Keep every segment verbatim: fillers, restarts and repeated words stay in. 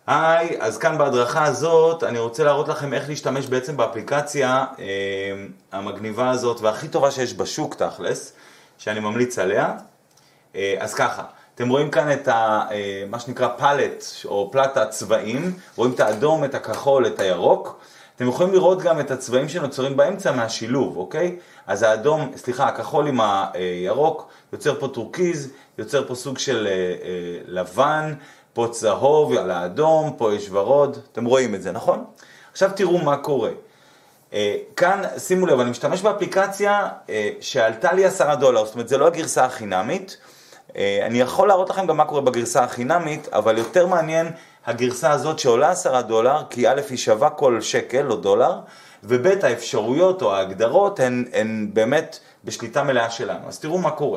היי, אז כאן בהדרכה הזאת אני רוצה להראות לכם איך להשתמש בעצם באפליקציה אה, המגניבה הזאת והכי טובה שיש בשוק תכלס, שאני ממליץ עליה. אה, אז ככה, אתם רואים כאן את ה, אה, מה שנקרא פלט או פלט הצבעים, רואים את האדום, את הכחול, את הירוק. אתם יכולים לראות גם את הצבעים שנוצרים באמצע מהשילוב, אוקיי? אז האדום, סליחה, הכחול עם הירוק יוצר פה טורקיז, יוצר פה סוג של אה, אה, לבן, פה צהוב על האדום, פה יש ורוד, אתם רואים את זה, נכון? עכשיו תראו מה קורה. אה, כאן, שימו לב, אני משתמש באפליקציה אה, שעלתה לי עשרה דולר, זאת אומרת, זה לא הגרסה החינמית. אה, אני יכול להראות לכם גם מה קורה בגרסה החינמית, אבל יותר מעניין הגרסה הזאת שעולה עשרה דולר, כי א' היא שווה כל שקל או דולר, וב' האפשרויות או ההגדרות הן, הן באמת בשליטה מלאה שלנו. אז תראו מה קורה.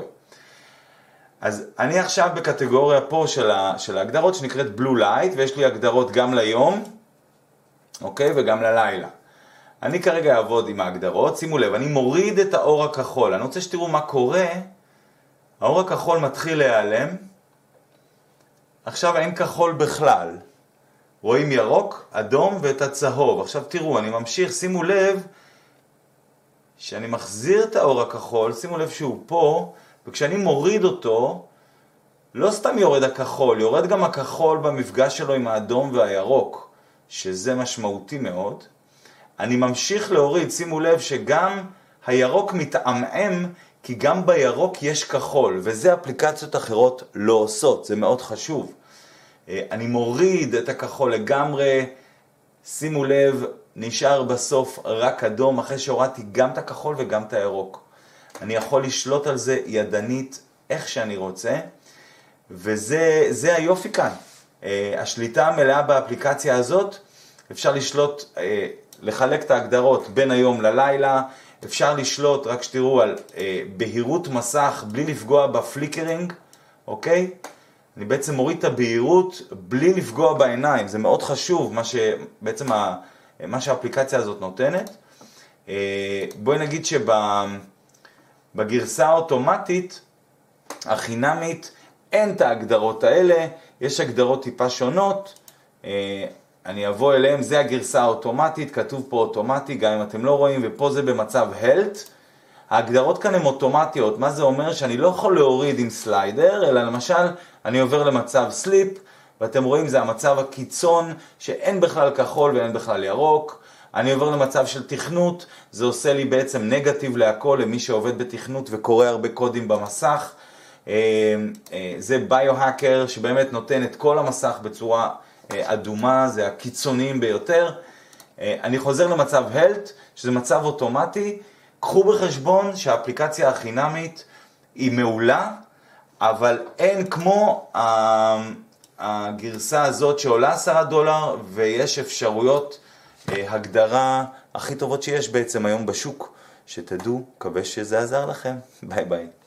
אז אני עכשיו בקטגוריה פה של, ה, של ההגדרות שנקראת Blue Light, ויש לי הגדרות גם ליום, אוקיי, וגם ללילה. אני כרגע אעבוד עם ההגדרות, שימו לב, אני מוריד את האור הכחול, אני רוצה שתראו מה קורה, האור הכחול מתחיל להיעלם, עכשיו אין כחול בכלל, רואים ירוק, אדום ואת הצהוב, עכשיו תראו, אני ממשיך, שימו לב, שאני מחזיר את האור הכחול, שימו לב שהוא פה, וכשאני מוריד אותו, לא סתם יורד הכחול, יורד גם הכחול במפגש שלו עם האדום והירוק, שזה משמעותי מאוד. אני ממשיך להוריד, שימו לב שגם הירוק מתעמעם, כי גם בירוק יש כחול, וזה אפליקציות אחרות לא עושות, זה מאוד חשוב. אני מוריד את הכחול לגמרי, שימו לב, נשאר בסוף רק אדום, אחרי שהורדתי גם את הכחול וגם את הירוק. אני יכול לשלוט על זה ידנית איך שאני רוצה, וזה זה היופי כאן. השליטה המלאה באפליקציה הזאת, אפשר לשלוט, לחלק את ההגדרות בין היום ללילה, אפשר לשלוט, רק שתראו, על בהירות מסך בלי לפגוע בפליקרינג, אוקיי? אני בעצם מוריד את הבהירות בלי לפגוע בעיניים, זה מאוד חשוב, מה שבעצם מה שהאפליקציה הזאת נותנת. בואי נגיד שב... בגרסה האוטומטית, החינמית, אין את ההגדרות האלה, יש הגדרות טיפה שונות, אני אבוא אליהם, זה הגרסה האוטומטית, כתוב פה אוטומטי, גם אם אתם לא רואים, ופה זה במצב health. ההגדרות כאן הן אוטומטיות, מה זה אומר? שאני לא יכול להוריד עם סליידר, אלא למשל, אני עובר למצב sleep, ואתם רואים, זה המצב הקיצון, שאין בכלל כחול ואין בכלל ירוק, אני עובר למצב של תכנות, זה עושה לי בעצם נגטיב להכל למי שעובד בתכנות וקורא הרבה קודים במסך. זה ביו-האקר שבאמת נותן את כל המסך בצורה אדומה, זה הקיצוניים ביותר. אני חוזר למצב health, שזה מצב אוטומטי. קחו בחשבון שהאפליקציה החינמית היא מעולה, אבל אין כמו הגרסה הזאת שעולה עשרה דולר ויש אפשרויות הגדרה הכי טובות שיש בעצם היום בשוק, שתדעו, מקווה שזה עזר לכם. ביי ביי.